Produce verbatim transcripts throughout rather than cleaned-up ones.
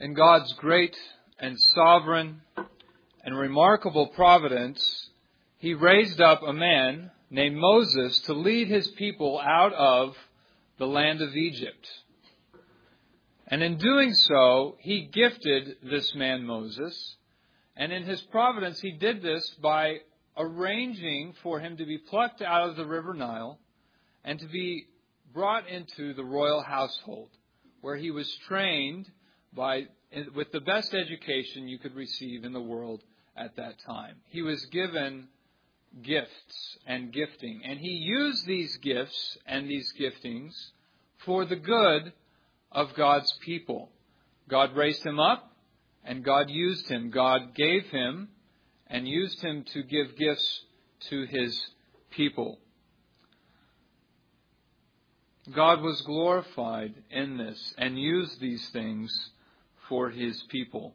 In God's great and sovereign and remarkable providence, He raised up a man named Moses to lead His people out of the land of Egypt. And in doing so, He gifted this man Moses. And in His providence, He did this by arranging for him to be plucked out of the river Nile and to be brought into the royal household, where he was trained by with the best education you could receive in the world at that time. He was given gifts and gifting, and he used these gifts and these giftings for the good of God's people. God raised him up, and God used him. God gave him and used him to give gifts to His people. God was glorified in this and used these things for His people.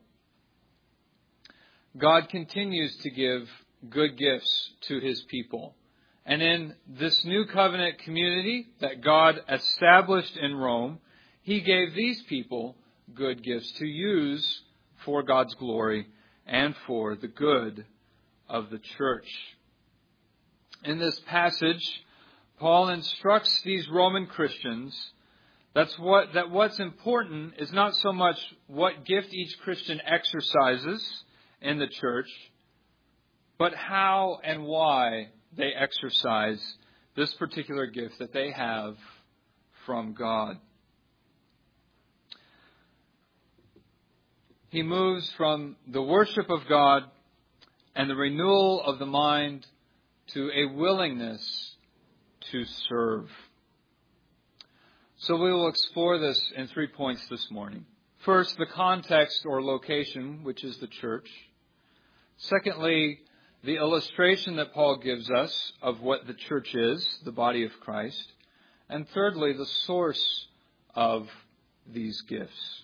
God continues to give good gifts to His people. And in this new covenant community that God established in Rome, He gave these people good gifts to use for God's glory and for the good of the church. In this passage, Paul instructs these Roman Christians that's what, that what's important is not so much what gift each Christian exercises in the church, but how and why they exercise this particular gift that they have from God. He moves from the worship of God and the renewal of the mind to a willingness to serve. So we will explore this in three points this morning. First, the context or location, which is the church. Secondly, the illustration that Paul gives us of what the church is, the body of Christ. And thirdly, the source of these gifts.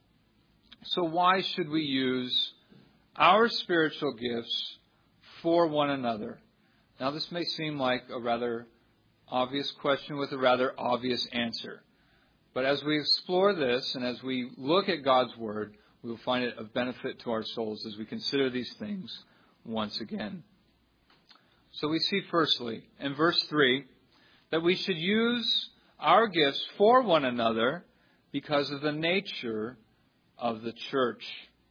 So why should we use our spiritual gifts for one another? Now, this may seem like a rather obvious question with a rather obvious answer. But as we explore this and as we look at God's Word, we will find it of benefit to our souls as we consider these things once again. So we see firstly, in verse three, that we should use our gifts for one another because of the nature of the church.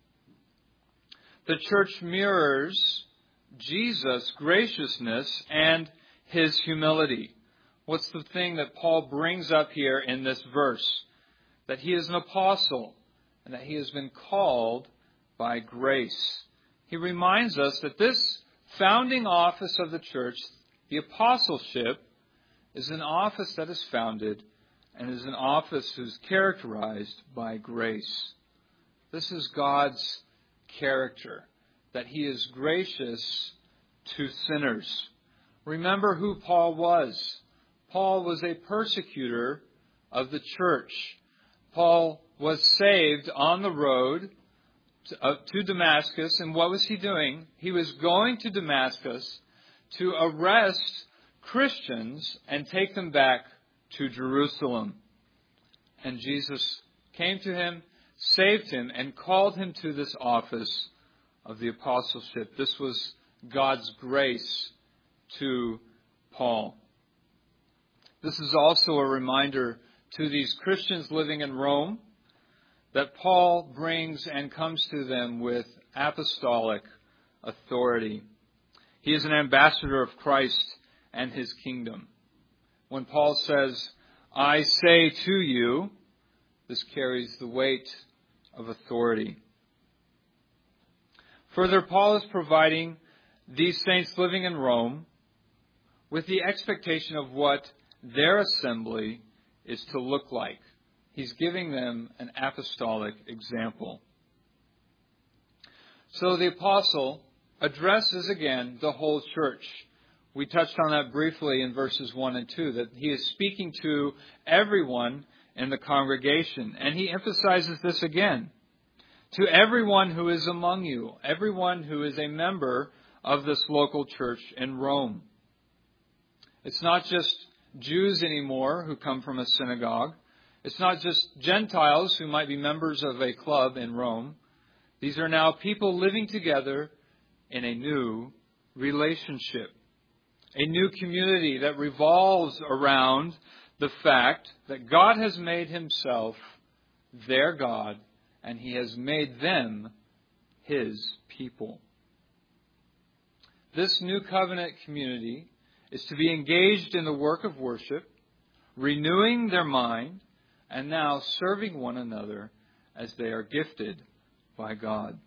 The church mirrors Jesus' graciousness and His humility. What's the thing that Paul brings up here in this verse? That he is an apostle and that he has been called by grace. He reminds us that this founding office of the church, the apostleship, is an office that is founded and is an office who is characterized by grace. This is God's character, that He is gracious to sinners. Remember who Paul was. Paul was a persecutor of the church. Paul was saved on the road to, uh, to Damascus. And what was he doing? He was going to Damascus to arrest Christians and take them back to Jerusalem. And Jesus came to him, saved him, and called him to this office of the apostleship. This was God's grace to Paul. This is also a reminder to these Christians living in Rome that Paul brings and comes to them with apostolic authority. He is an ambassador of Christ and His kingdom. When Paul says, "I say to you," this carries the weight of authority. Further, Paul is providing these saints living in Rome with the expectation of what their assembly is to look like. He's giving them an apostolic example. So the apostle addresses again the whole church. We touched on that briefly in verses one and two, that he is speaking to everyone in the congregation. And he emphasizes this again. To everyone who is among you, everyone who is a member of this local church in Rome. It's not just Jews anymore who come from a synagogue. It's not just Gentiles who might be members of a club in Rome. These are now people living together in a new relationship, a new community that revolves around the fact that God has made himself their God and he has made them his people. This new covenant community is to be engaged in the work of worship, renewing their mind, and now serving one another as they are gifted by God.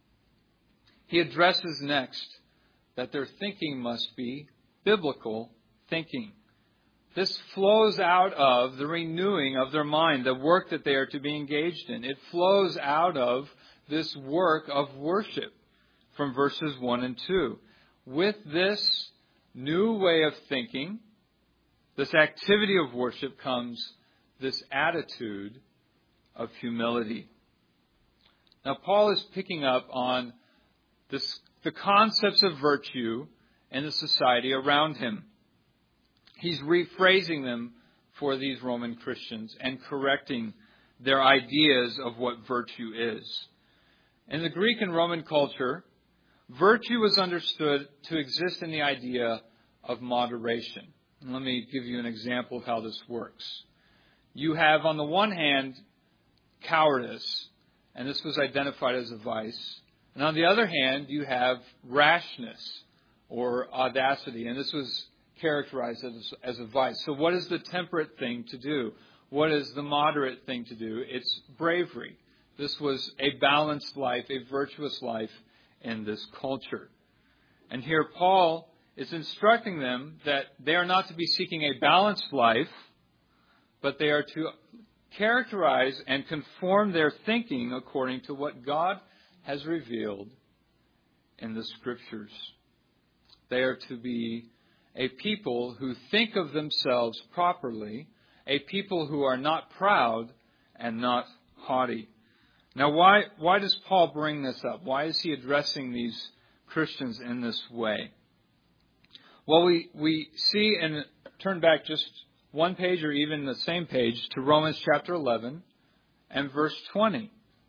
He addresses next that their thinking must be biblical thinking. This flows out of the renewing of their mind, the work that they are to be engaged in. It flows out of this work of worship from verses one and two. With this new way of thinking, this activity of worship, comes this attitude of humility. Now, Paul is picking up on this, the concepts of virtue in the society around him. He's rephrasing them for these Roman Christians and correcting their ideas of what virtue is. In the Greek and Roman culture, virtue was understood to exist in the idea of moderation. And let me give you an example of how this works. You have, on the one hand, cowardice, and this was identified as a vice. And on the other hand, you have rashness or audacity, and this was characterized as, as a vice. So what is the temperate thing to do? What is the moderate thing to do? It's bravery. This was a balanced life, a virtuous life in this culture. And here Paul is instructing them that they are not to be seeking a balanced life, but they are to characterize and conform their thinking according to what God has revealed in the Scriptures. They are to be a people who think of themselves properly, a people who are not proud and not haughty. Now, why, why does Paul bring this up? Why is he addressing these Christians in this way? Well, we, we see, and turn back just one page or even the same page to Romans chapter eleven and verse twenty.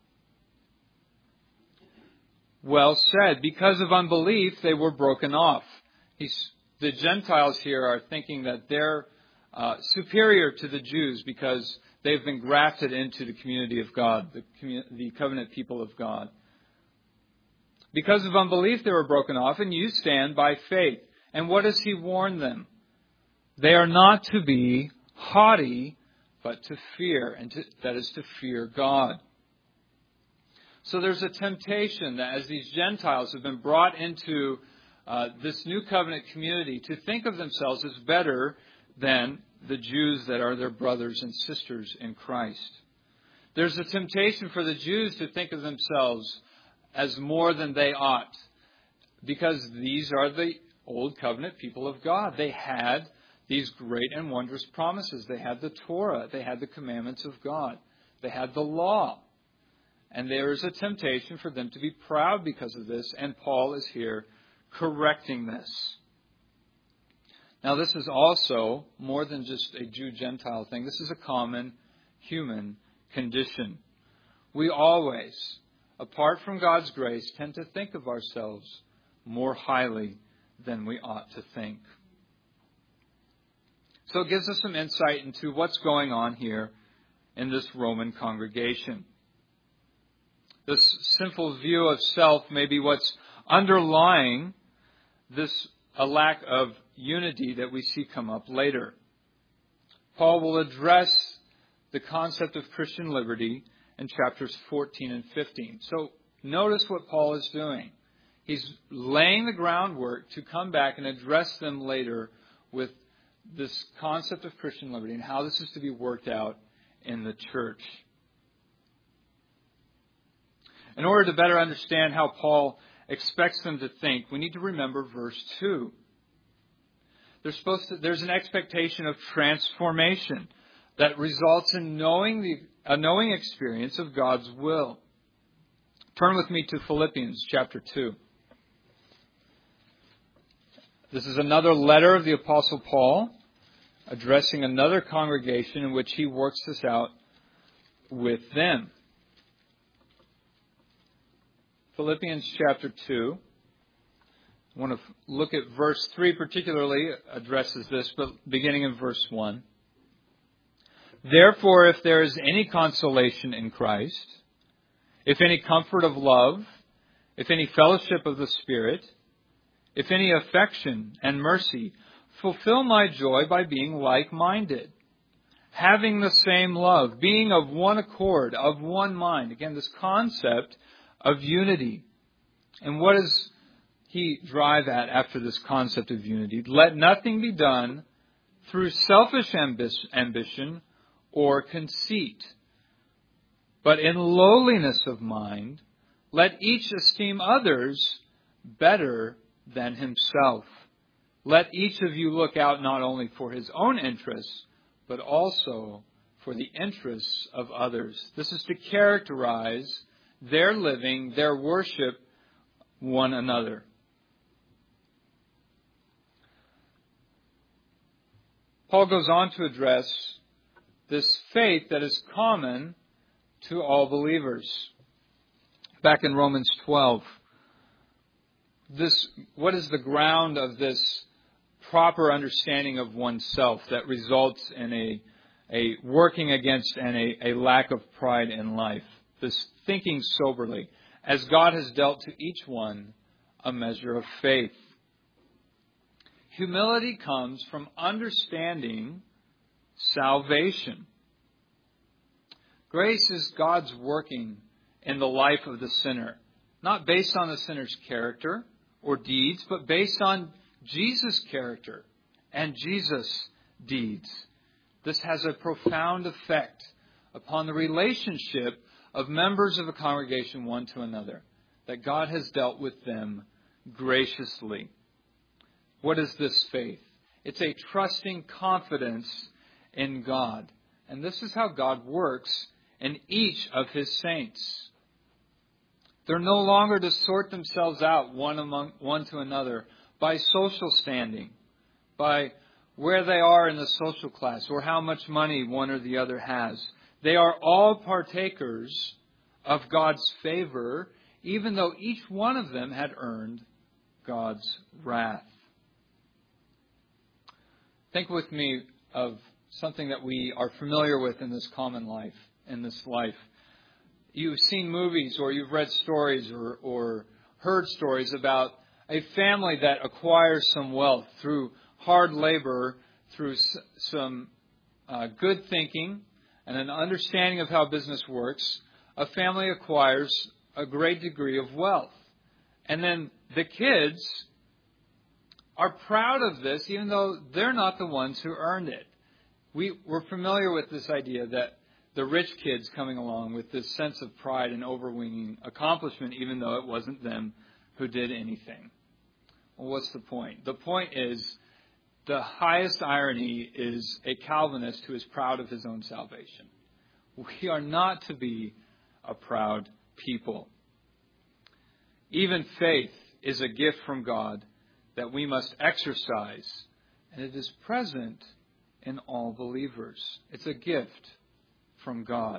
Well said, because of unbelief they were broken off. He's, the Gentiles here are thinking that they're uh, superior to the Jews because they've been grafted into the community of God, the, commun- the covenant people of God. Because of unbelief they were broken off, and you stand by faith. And what does he warn them? They are not to be haughty, but to fear, and to, that is to fear God. So there's a temptation that as these Gentiles have been brought into uh, this new covenant community to think of themselves as better than the Jews that are their brothers and sisters in Christ. There's a temptation for the Jews to think of themselves as more than they ought, because these are the old covenant people of God. They had these great and wondrous promises. They had the Torah. They had the commandments of God. They had the law. And there is a temptation for them to be proud because of this, and Paul is here correcting this. Now, this is also more than just a Jew-Gentile thing. This is a common human condition. We always, apart from God's grace, tend to think of ourselves more highly than we ought to think. So it gives us some insight into what's going on here in this Roman congregation. This sinful view of self may be what's underlying this a lack of unity that we see come up later. Paul will address the concept of Christian liberty in chapters fourteen and fifteen. So notice what Paul is doing. He's laying the groundwork to come back and address them later with this concept of Christian liberty and how this is to be worked out in the church. In order to better understand how Paul expects them to think, we need to remember verse two. There's supposed to, there's an expectation of transformation that results in knowing the, a knowing experience of God's will. Turn with me to Philippians chapter two. This is another letter of the Apostle Paul addressing another congregation in which he works this out with them. Philippians chapter two. I want to look at verse three particularly, addresses this, but beginning in verse one. Therefore, if there is any consolation in Christ, if any comfort of love, if any fellowship of the Spirit, if any affection and mercy, fulfill my joy by being like-minded, having the same love, being of one accord, of one mind. Again, this concept of unity. And what does he drive at after this concept of unity? Let nothing be done through selfish ambition or conceit, but in lowliness of mind, let each esteem others better than himself. Let each of you look out not only for his own interests, but also for the interests of others. This is to characterize their living, their worship one another. Paul goes on to address this faith that is common to all believers. Back in Romans twelve, this what is the ground of this proper understanding of oneself that results in a, a working against and a, a lack of pride in life? This thinking soberly, as God has dealt to each one a measure of faith. Humility comes from understanding salvation. Grace is God's working in the life of the sinner, not based on the sinner's character or deeds, but based on Jesus' character and Jesus' deeds. This has a profound effect upon the relationship of members of a congregation one to another, that God has dealt with them graciously. What is this faith? It's a trusting confidence in God. And this is how God works in each of His saints. They're no longer to sort themselves out one among one to another by social standing, by where they are in the social class, or how much money one or the other has. They are all partakers of God's favor, even though each one of them had earned God's wrath. Think with me of something that we are familiar with in this common life, in this life. You've seen movies or you've read stories or, or heard stories about a family that acquires some wealth through hard labor, through s- some uh, good thinking and an understanding of how business works. A family acquires a great degree of wealth. And then the kids are proud of this, even though they're not the ones who earned it. We, we're familiar with this idea that the rich kids coming along with this sense of pride and overweening accomplishment, even though it wasn't them who did anything. Well, what's the point? The point is, the highest irony is a Calvinist who is proud of his own salvation. We are not to be a proud people. Even faith is a gift from God that we must exercise, and it is present in all believers. It's a gift from God.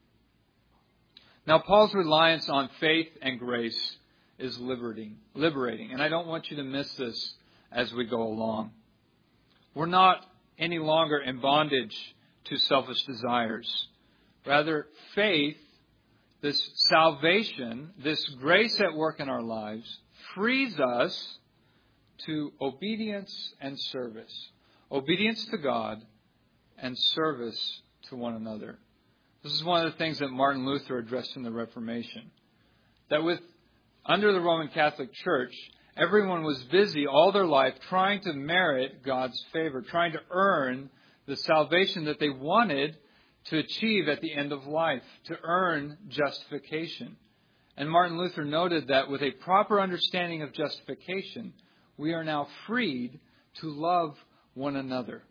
Now, Paul's reliance on faith and grace is liberating, liberating, and I don't want you to miss this as we go along. We're not any longer in bondage to selfish desires. Rather, faith, this salvation, this grace at work in our lives, frees us to obedience and service. Obedience to God and service to one another. This is one of the things that Martin Luther addressed in the Reformation. That with under the Roman Catholic Church, everyone was busy all their life trying to merit God's favor, trying to earn the salvation that they wanted to achieve at the end of life, to earn justification. And Martin Luther noted that with a proper understanding of justification, we are now freed to love one another.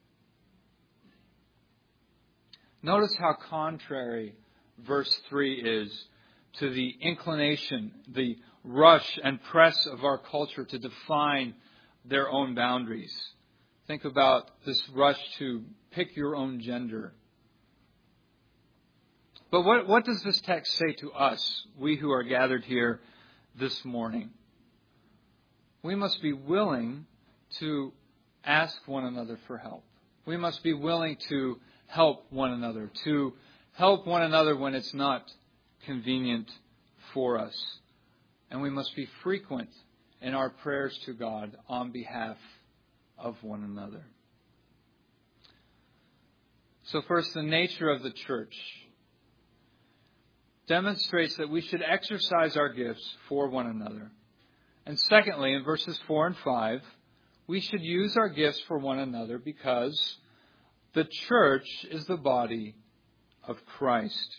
Notice how contrary verse three is to the inclination, the rush and press of our culture to define their own boundaries. Think about this rush to pick your own gender. But what, what does this text say to us, we who are gathered here this morning? We must be willing to ask one another for help. We must be willing to help one another, to help one another when it's not convenient for us. And we must be frequent in our prayers to God on behalf of one another. So first, the nature of the church demonstrates that we should exercise our gifts for one another. And secondly, in verses four and five, we should use our gifts for one another because the church is the body of Christ.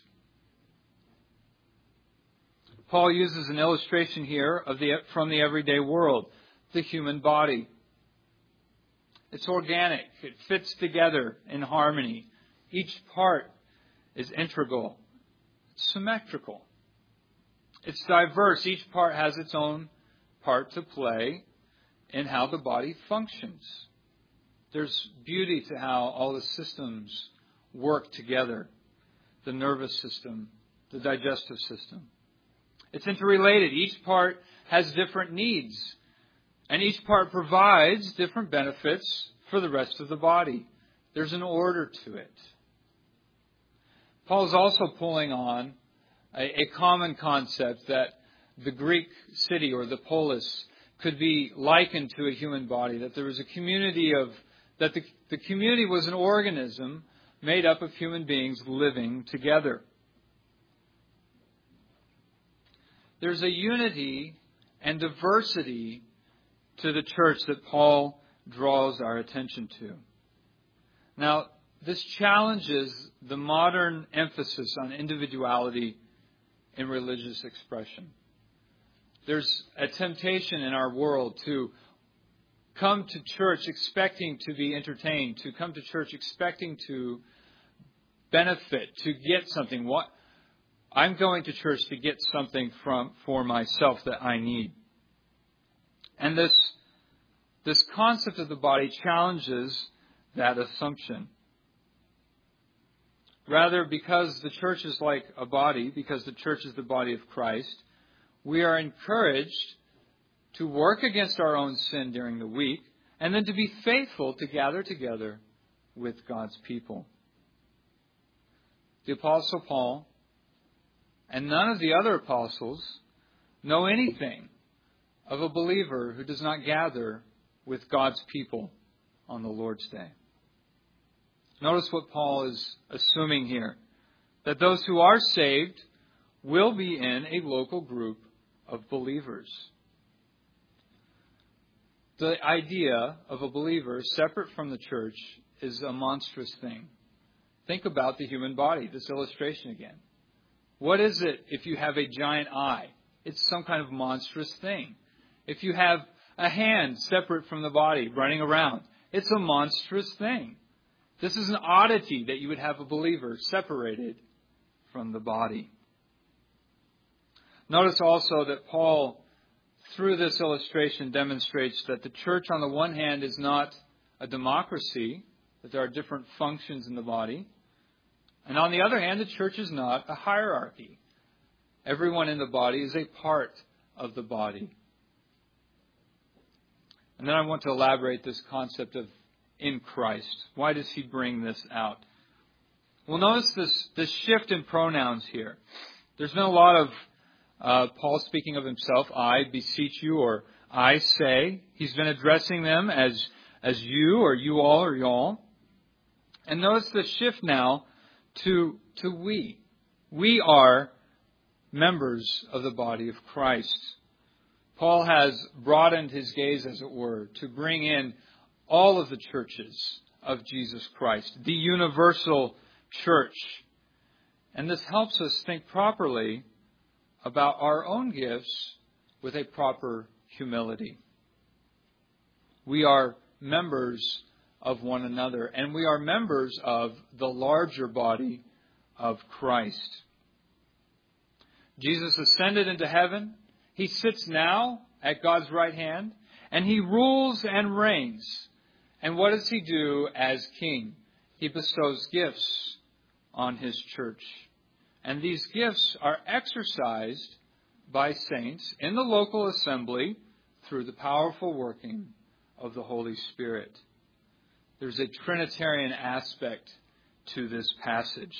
Paul uses an illustration here of the from the everyday world, the human body. It's organic. It fits together in harmony. Each part is integral, symmetrical. It's diverse. Each part has its own part to play in how the body functions. There's beauty to how all the systems work together. The nervous system, the digestive system. It's interrelated. Each part has different needs. And each part provides different benefits for the rest of the body. There's an order to it. Paul's also pulling on a, a common concept that the Greek city or the polis could be likened to a human body, that there was a community of, that the, the community was an organism made up of human beings living together. There's a unity and diversity to the church that Paul draws our attention to. Now, this challenges the modern emphasis on individuality in religious expression. There's a temptation in our world to come to church expecting to be entertained, to come to church expecting to benefit, to get something. What I'm going to church to get something from for myself that I need. And this this concept of the body challenges that assumption. Rather, because the church is like a body, because the church is the body of Christ, we are encouraged to work against our own sin during the week and then to be faithful to gather together with God's people. The Apostle Paul and none of the other apostles know anything of a believer who does not gather with God's people on the Lord's Day. Notice what Paul is assuming here, that those who are saved will be in a local group of believers. The idea of a believer separate from the church is a monstrous thing. Think about the human body, this illustration again. What is it if you have a giant eye? It's some kind of monstrous thing. If you have a hand separate from the body running around, it's a monstrous thing. This is an oddity that you would have a believer separated from the body. Notice also that Paul, through this illustration, demonstrates that the church on the one hand is not a democracy, that there are different functions in the body. And on the other hand, the church is not a hierarchy. Everyone in the body is a part of the body. And then I want to elaborate this concept of in Christ. Why does he bring this out? Well, notice this, this shift in pronouns here. There's been a lot of uh, Paul speaking of himself, I beseech you, or I say. He's been addressing them as, as you, or you all, or y'all. And notice the shift now to, to we. We are members of the body of Christ. Paul has broadened his gaze, as it were, to bring in all of the churches of Jesus Christ, the universal church. And this helps us think properly about our own gifts with a proper humility. We are members of one another, and we are members of the larger body of Christ. Jesus ascended into heaven. He sits now at God's right hand, and he rules and reigns. And what does he do as king? He bestows gifts on his church. And these gifts are exercised by saints in the local assembly through the powerful working of the Holy Spirit. There's a Trinitarian aspect to this passage.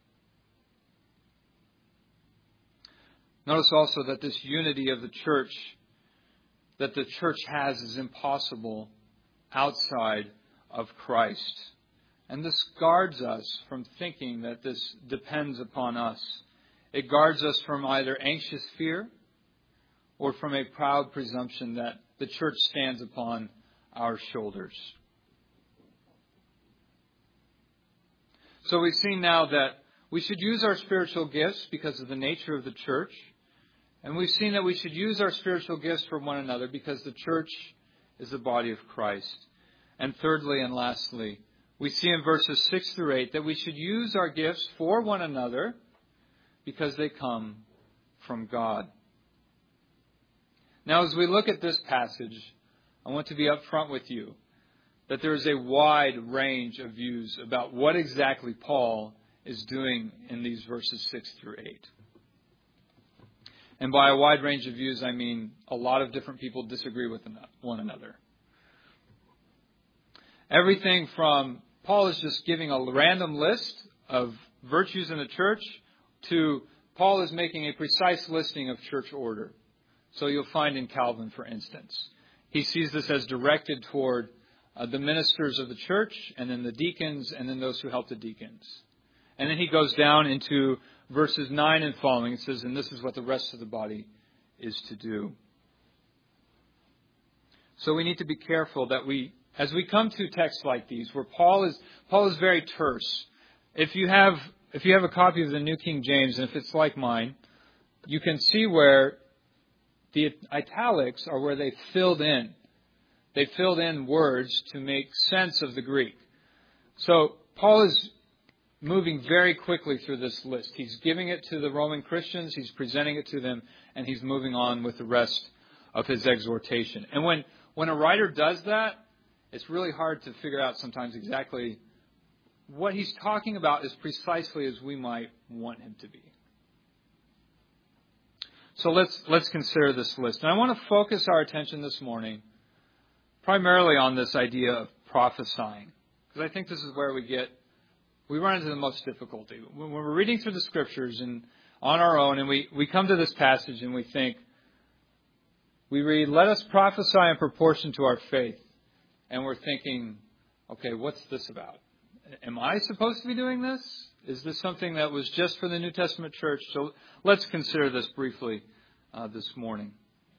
Notice also that this unity of the church that the church has is impossible outside of Christ. And this guards us from thinking that this depends upon us. It guards us from either anxious fear or from a proud presumption that the church stands upon our shoulders. So we've seen now that we should use our spiritual gifts because of the nature of the church. And we've seen that we should use our spiritual gifts for one another because the church is the body of Christ. And thirdly and lastly, we see in verses six through eight that we should use our gifts for one another because they come from God. Now, as we look at this passage, I want to be upfront with you that there is a wide range of views about what exactly Paul is doing in these verses six through eight. And by a wide range of views, I mean a lot of different people disagree with one another. Everything from Paul is just giving a random list of virtues in the church to Paul is making a precise listing of church order. So you'll find in Calvin, for instance, he sees this as directed toward uh, the ministers of the church and then the deacons and then those who help the deacons. And then he goes down into verses nine and following. It says, and this is what the rest of the body is to do. So we need to be careful that we, as we come to texts like these, where Paul is Paul is very terse. If you have if you have a copy of the New King James, and if it's like mine, you can see where the italics are where they filled in. They filled in words to make sense of the Greek. So Paul is moving very quickly through this list. He's giving it to the Roman Christians, he's presenting it to them, and he's moving on with the rest of his exhortation. And when, when a writer does that, it's really hard to figure out sometimes exactly what he's talking about as precisely as we might want him to be. So let's let's consider this list. And I want to focus our attention this morning primarily on this idea of prophesying, because I think this is where we get we run into the most difficulty. When we're reading through the scriptures and on our own, and we, we come to this passage and we think, we read, let us prophesy in proportion to our faith. And we're thinking, okay, what's this about? Am I supposed to be doing this? Is this something that was just for the New Testament church? So let's consider this briefly uh, this morning.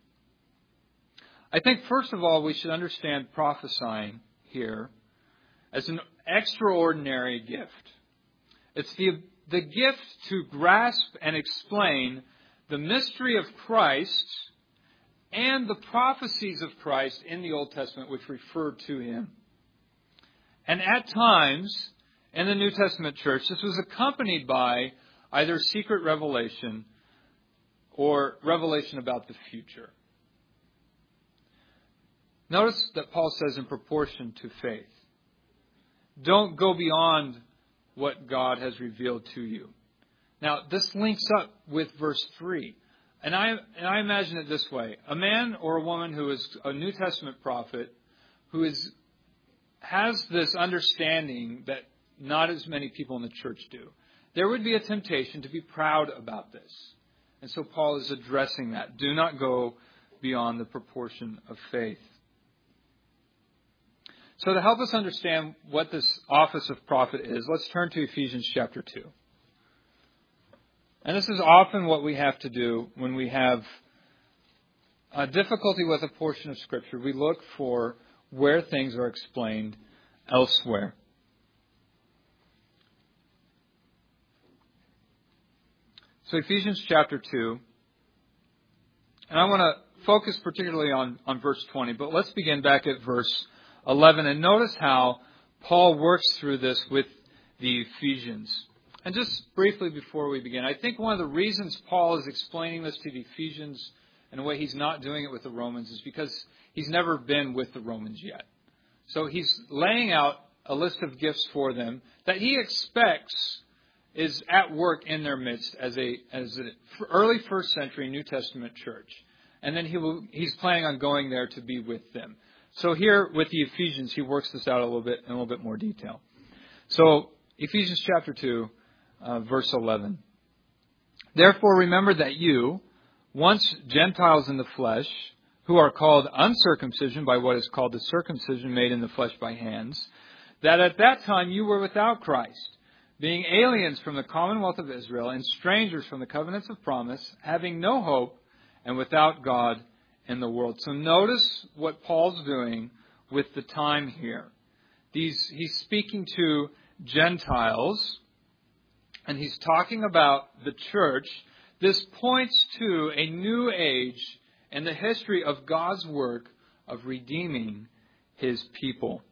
I think, first of all, we should understand prophesying here as an extraordinary gift. It's the, the gift to grasp and explain the mystery of Christ and the prophecies of Christ in the Old Testament which refer to him. And at times in the New Testament church, this was accompanied by either secret revelation or revelation about the future. Notice that Paul says in proportion to faith. Don't go beyond what God has revealed to you. Now, this links up with verse three. And I, and I imagine it this way. A man or a woman who is a New Testament prophet who is has this understanding that not as many people in the church do. There would be a temptation to be proud about this. And so Paul is addressing that. Do not go beyond the proportion of faith. So to help us understand what this office of prophet is, let's turn to Ephesians chapter two. And this is often what we have to do when we have a difficulty with a portion of Scripture. We look for where things are explained elsewhere. So Ephesians chapter two. And I want to focus particularly on, on verse twenty, but let's begin back at verse eleven. And notice how Paul works through this with the Ephesians. And just briefly before we begin, I think one of the reasons Paul is explaining this to the Ephesians in a way he's not doing it with the Romans is because he's never been with the Romans yet. So he's laying out a list of gifts for them that he expects is at work in their midst as a as an early first century New Testament church. And then he will, he's planning on going there to be with them. So here with the Ephesians, he works this out a little bit in a little bit more detail. So Ephesians chapter two, uh, verse eleven. Therefore remember that you, once Gentiles in the flesh, who are called uncircumcision by what is called the circumcision made in the flesh by hands, that at that time you were without Christ, being aliens from the commonwealth of Israel and strangers from the covenants of promise, having no hope and without God in the world. So notice what Paul's doing with the time here. These, he's speaking to Gentiles, and he's talking about the church. This points to a new age in the history of God's work of redeeming His people.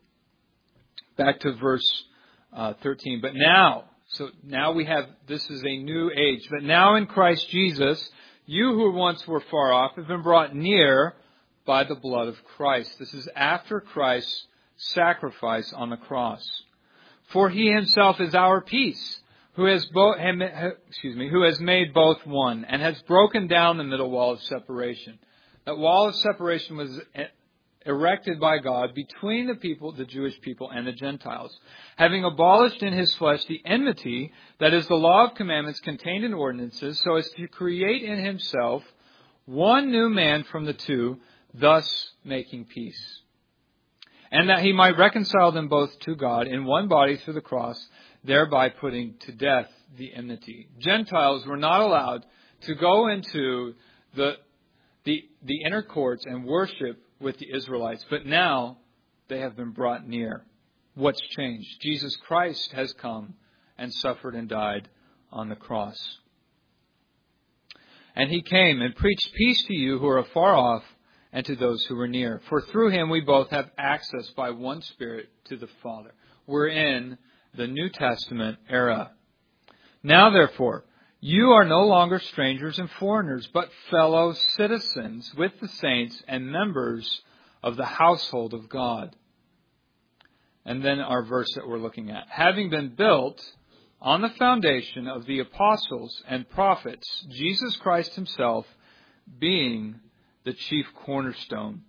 Back to verse uh, thirteen. But now, so now we have, this is a new age. But now in Christ Jesus, you who once were far off have been brought near by the blood of Christ. This is after Christ's sacrifice on the cross. For He Himself is our peace, who has both, excuse me, who has made both one, and has broken down the middle wall of separation. That wall of separation was erected by God between the people, the Jewish people, and the Gentiles, having abolished in His flesh the enmity, that is the law of commandments contained in ordinances, so as to create in Himself one new man from the two, thus making peace. And that He might reconcile them both to God in one body through the cross, thereby putting to death the enmity. Gentiles were not allowed to go into the, the, the inner courts and worship with the Israelites, but now they have been brought near. What's changed? Jesus Christ has come and suffered and died on the cross. And He came and preached peace to you who are afar off and to those who are near. For through Him we both have access by one Spirit to the Father. We're in the New Testament era. Now therefore, you are no longer strangers and foreigners, but fellow citizens with the saints and members of the household of God. And then our verse that we're looking at. Having been built on the foundation of the apostles and prophets, Jesus Christ Himself being the chief cornerstone.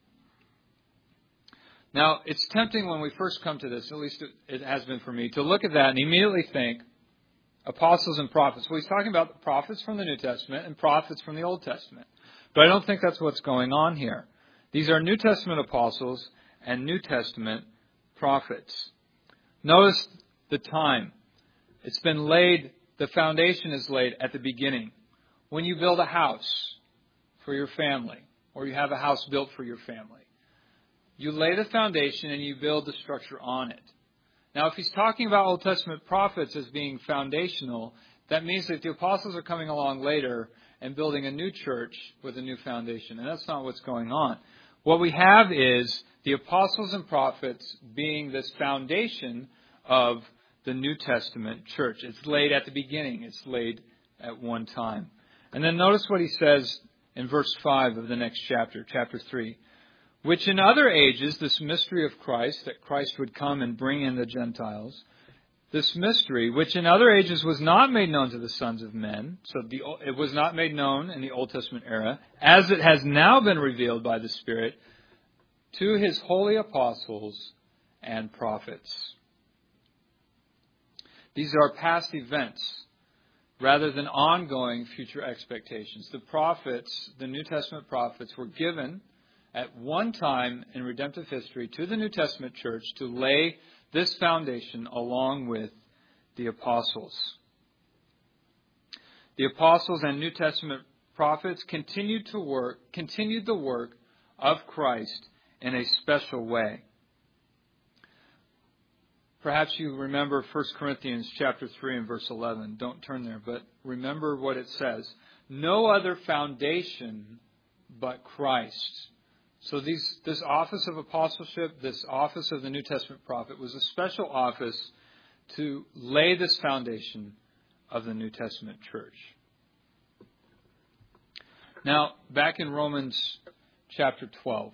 Now, it's tempting when we first come to this, at least it has been for me, to look at that and immediately think, apostles and prophets. Well, he's talking about the prophets from the New Testament and prophets from the Old Testament. But I don't think that's what's going on here. These are New Testament apostles and New Testament prophets. Notice the time. It's been laid, the foundation is laid at the beginning. When you build a house for your family, or you have a house built for your family, you lay the foundation and you build the structure on it. Now, if he's talking about Old Testament prophets as being foundational, that means that the apostles are coming along later and building a new church with a new foundation. And that's not what's going on. What we have is the apostles and prophets being this foundation of the New Testament church. It's laid at the beginning. It's laid at one time. And then notice what he says in verse five of the next chapter, chapter three. Which in other ages, this mystery of Christ, that Christ would come and bring in the Gentiles, this mystery, which in other ages was not made known to the sons of men, so the, it was not made known in the Old Testament era, as it has now been revealed by the Spirit to His holy apostles and prophets. These are past events rather than ongoing future expectations. The prophets, the New Testament prophets, were given at one time in redemptive history to the New Testament church to lay this foundation along with the apostles. The apostles and New Testament prophets continued to work, continued the work of Christ in a special way. Perhaps you remember First Corinthians chapter three and verse eleven. Don't turn there, but remember what it says. No other foundation but Christ. So these, this office of apostleship, this office of the New Testament prophet, was a special office to lay this foundation of the New Testament church. Now, back in Romans chapter twelve,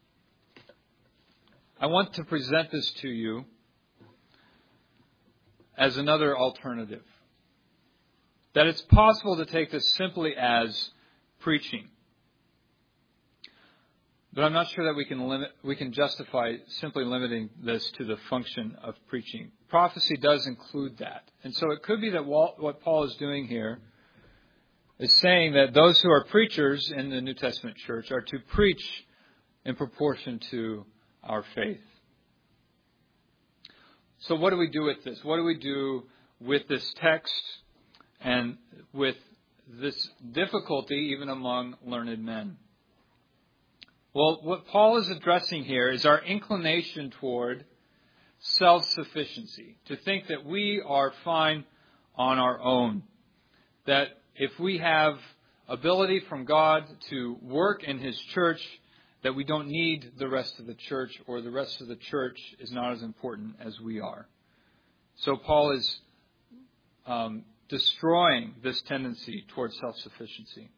I want to present this to you as another alternative. That it's possible to take this simply as preaching. But I'm not sure that we can limit, we can justify simply limiting this to the function of preaching. Prophecy does include that. And so it could be that what Paul is doing here is saying that those who are preachers in the New Testament church are to preach in proportion to our faith. So what do we do with this? What do we do with this text and with this difficulty even among learned men? Well, what Paul is addressing here is our inclination toward self-sufficiency, to think that we are fine on our own, that if we have ability from God to work in His church, that we don't need the rest of the church, or the rest of the church is not as important as we are. So Paul is um, destroying this tendency towards self-sufficiency.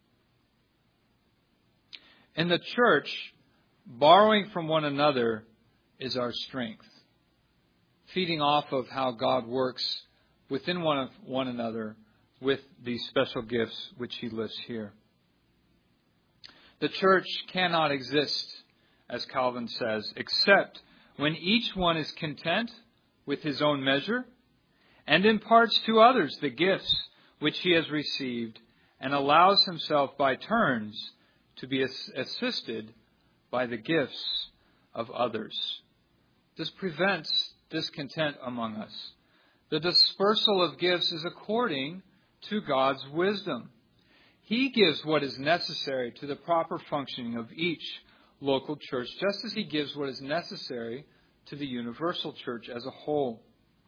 In the church, borrowing from one another is our strength, feeding off of how God works within one, of one another with these special gifts which He lists here. The church cannot exist, as Calvin says, except when each one is content with his own measure and imparts to others the gifts which he has received and allows himself by turns to be assisted by the gifts of others. This prevents discontent among us. The dispersal of gifts is according to God's wisdom. He gives what is necessary to the proper functioning of each local church, just as He gives what is necessary to the universal church as a whole.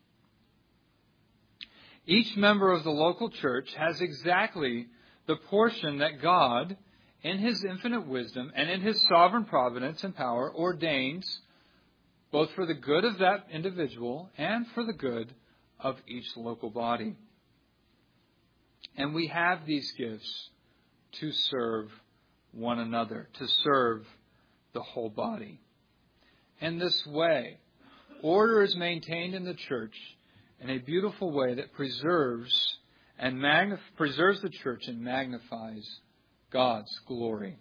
Each member of the local church has exactly the portion that God, in His infinite wisdom and in His sovereign providence and power, ordains both for the good of that individual and for the good of each local body. And we have these gifts to serve one another, to serve the whole body. In this way, order is maintained in the church in a beautiful way that preserves and magnif- preserves the church and magnifies God's glory.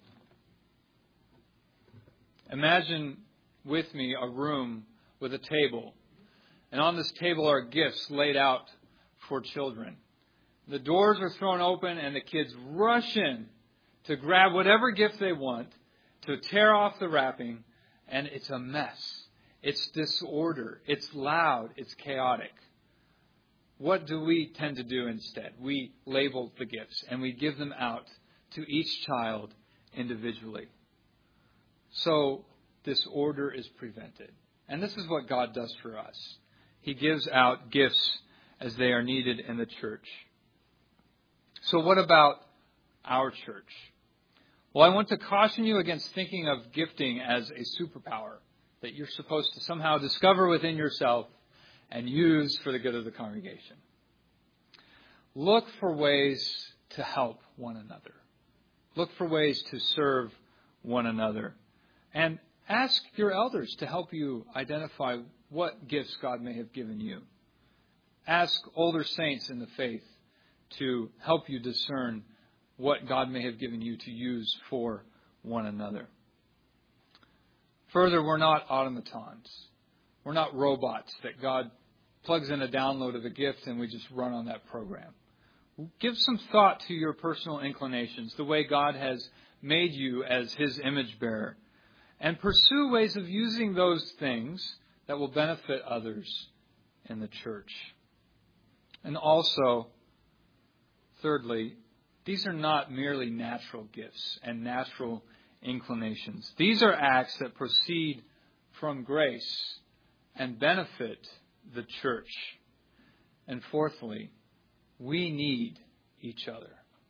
Imagine with me a room with a table, and on this table are gifts laid out for children. The doors are thrown open and the kids rush in to grab whatever gift they want, to tear off the wrapping, and it's a mess. It's disorder. It's loud. It's chaotic. What do we tend to do instead? We label the gifts and we give them out to each child individually. So disorder is prevented. And this is what God does for us. He gives out gifts as they are needed in the church. So what about our church? Well, I want to caution you against thinking of gifting as a superpower that you're supposed to somehow discover within yourself and use for the good of the congregation. Look for ways to help one another. Look for ways to serve one another. And ask your elders to help you identify what gifts God may have given you. Ask older saints in the faith to help you discern what God may have given you to use for one another. Further, we're not automatons. We're not robots that God plugs in a download of a gift and we just run on that program. Give some thought to your personal inclinations, the way God has made you as His image bearer, and pursue ways of using those things that will benefit others in the church. And also, thirdly, these are not merely natural gifts and natural inclinations. These are acts that proceed from grace and benefit the church. And fourthly, we need each other.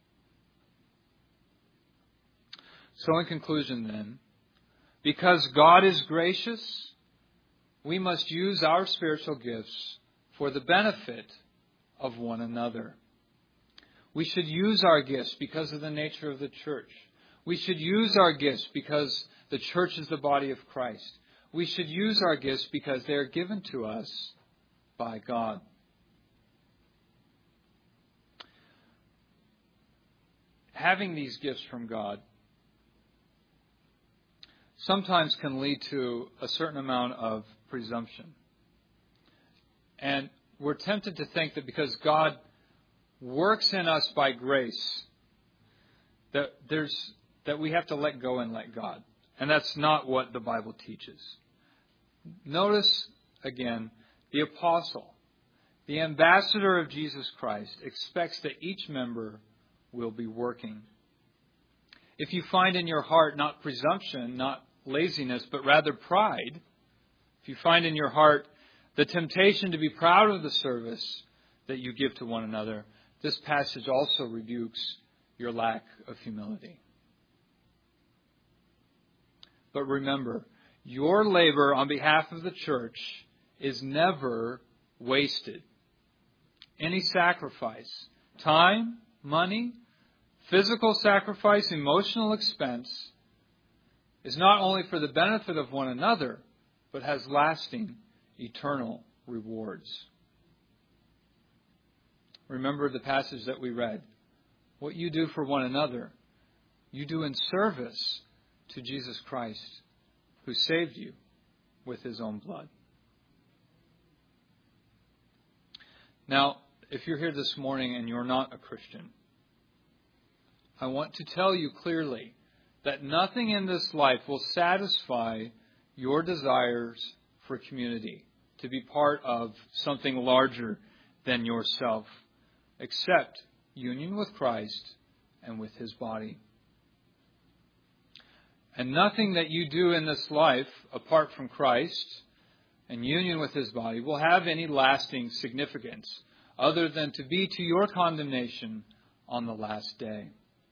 So in conclusion then, because God is gracious, we must use our spiritual gifts for the benefit of one another. We should use our gifts because of the nature of the church. We should use our gifts because the church is the body of Christ. We should use our gifts because they are given to us by God. having these gifts from God sometimes can lead to a certain amount of presumption. And we're tempted to think that because God works in us by grace, that there's that we have to let go and let God. And that's not what the Bible teaches. Notice, again, the apostle, the ambassador of Jesus Christ, expects that each member will be working. If you find in your heart not presumption, not laziness, but rather pride, if you find in your heart the temptation to be proud of the service that you give to one another, this passage also rebukes your lack of humility. But remember, your labor on behalf of the church is never wasted. Any sacrifice, time, money, physical sacrifice, emotional expense, is not only for the benefit of one another, but has lasting, eternal rewards. Remember the passage that we read. What you do for one another, you do in service to Jesus Christ, who saved you with his own blood. Now, if you're here this morning and you're not a Christian, I want to tell you clearly that nothing in this life will satisfy your desires for community, to be part of something larger than yourself, except union with Christ and with his body. And nothing that you do in this life, apart from Christ and union with his body, will have any lasting significance other than to be to your condemnation on the last day.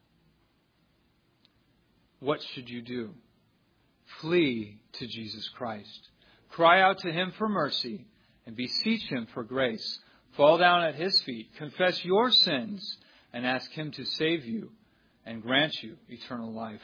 What should you do? Flee to Jesus Christ. Cry out to him for mercy and beseech him for grace. Fall down at his feet, confess your sins, and ask him to save you and grant you eternal life.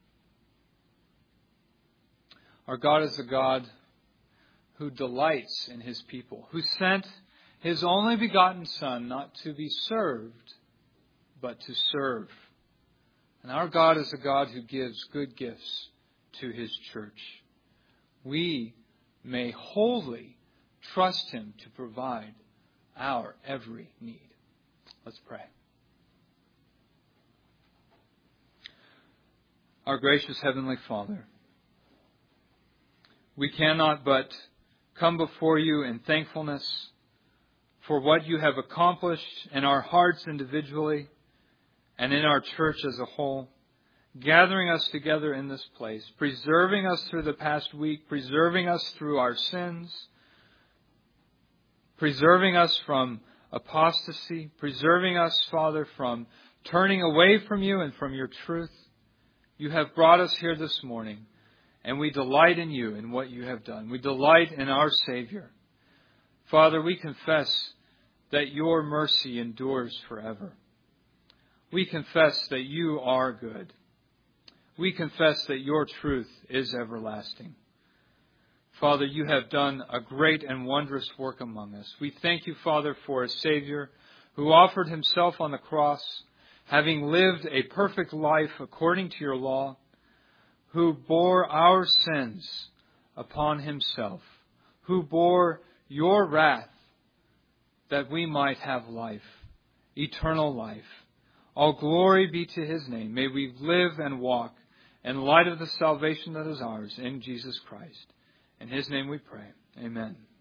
Our God is a God who delights in his people, who sent his only begotten Son not to be served, but to serve. And our God is a God who gives good gifts to his church. We may wholly trust him to provide our every need. Let's pray. Our gracious Heavenly Father, we cannot but come before you in thankfulness for what you have accomplished in our hearts individually and in our church as a whole, gathering us together in this place, preserving us through the past week, preserving us through our sins, preserving us from apostasy, preserving us, Father, from turning away from you and from your truth. You have brought us here this morning, and we delight in you and what you have done. We delight in our Savior. Father, we confess that your mercy endures forever. We confess that you are good. We confess that your truth is everlasting. Father, you have done a great and wondrous work among us. We thank you, Father, for a Savior who offered himself on the cross, having lived a perfect life according to your law, who bore our sins upon himself, who bore your wrath that we might have life, eternal life. All glory be to his name. May we live and walk in light of the salvation that is ours in Jesus Christ. In his name we pray. Amen.